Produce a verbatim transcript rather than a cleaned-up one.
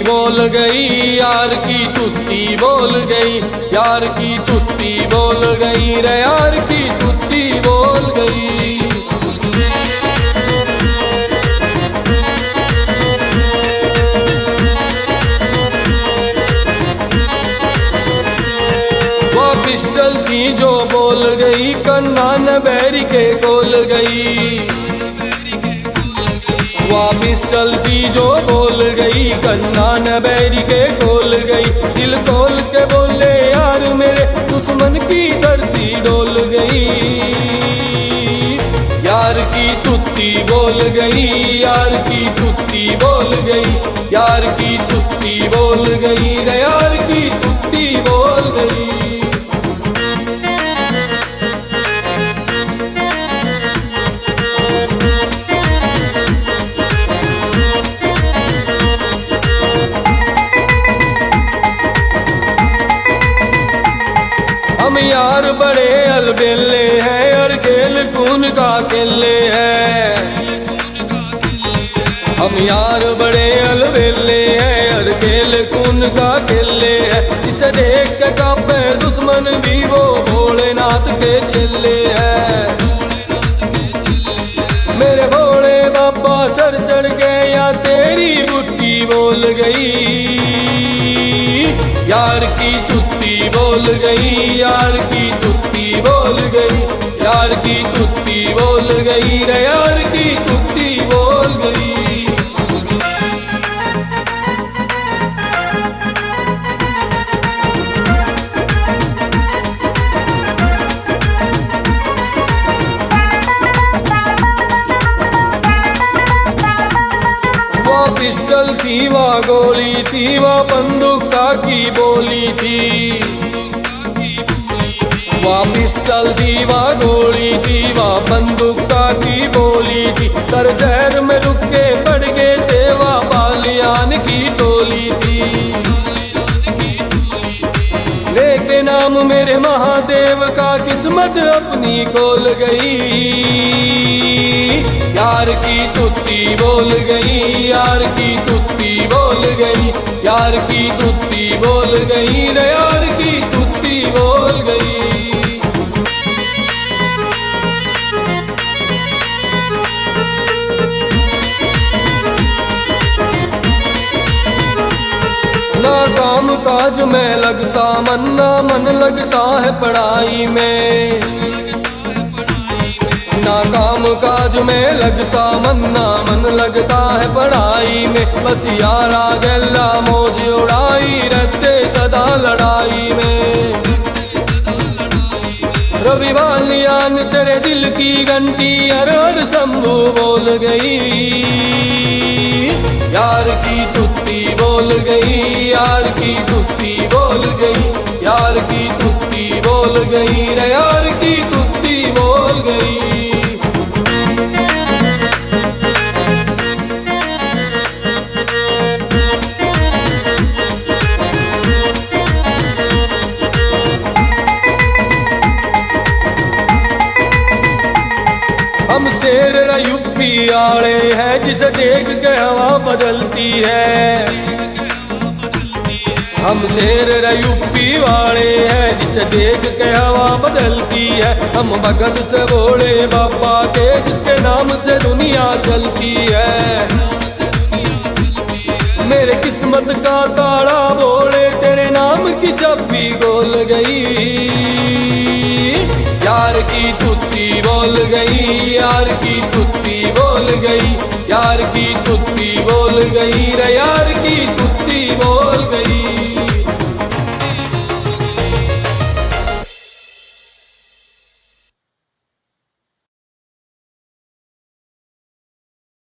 बोल गई, यार की तुत्ती बोल गई, यार की तुत्ती बोल गई रे, यार की तुत्ती बोल गई। वो पिस्टल थी जो बोल गई, कन्ना न बैरी के कोल गई। वह पिस्टल थी जो बोल गई, कन्ना न बैरी के कोल गई। दिल खोल के बोले यार मेरे, दुश्मन की धरती डोल गई। यार की तुत्ती बोल गई, यार की तुत्ती बोल गई, यार की तुत्ती बोल गई रे, यार की तुत्ती बोल गई। हम यार बड़े अलबेले हैं और खेल खून का खेले हैं। हम यार बड़े अलबेले हैं और खेल खून का खेले हैं। इसे देख के कांपे दुश्मन भी, वो भोलेनाथ के चेले हैं। मेरे भोले बाबा सर चढ़ गए या तेरी बुट्टी बोल गई। यार की तुत्ती बोल गई, यार की तुत्ती बोल गई, यार की तुत्ती बोल गई रे, यार की तुत्ती बोल गई। पिस्टल थी वह गोली थी, वह बंदूक की बोली थी। वह पिस्टल थी वह गोली थी, वह बंदूक की बोली थी। सर शहर में रुक के पड़ गए थे, वह बालियान की टोली थी। लेके नाम मेरे महादेव का किस्मत अपनी खोल गई। यार की तुत्ती बोल गई, यार की तुत्ती बोल गई, यार की तुत्ती बोल गई रे, यार की तुत्ती बोल गई। ना काम काज में लगता मन, ना मन लगता है पढ़ाई में। ना काम काज में लगता मन, ना मन लगता है पढ़ाई में। बस यारा गल्ला मौज उड़ाई, रहते सदा लड़ाई में। रवि वालियान तेरे दिल की घंटी हर हर शंभू बोल गई। यार की तुत्ती बोल गई, यार की तुत्ती बोल गई, यार की तुत्ती बोल गई रे, यार की तुत्ती बोल गई। हम शेर यूपी आले हैं, जिसे देख के हवा बदलती है। हम शेर यूपी वाले हैं, जिसे देख के हवा बदलती है। हम भगत से भोले बाबा के, जिसके नाम से दुनिया चलती है। मेरे किस्मत का ताड़ा बोले, तेरे नाम की चाबी खोल गई। यार की तुत्ती बोल गई, यार की तुत्ती बोल गई, यार की तुत्ती बोल गई रे, यार की तुत्ती बोल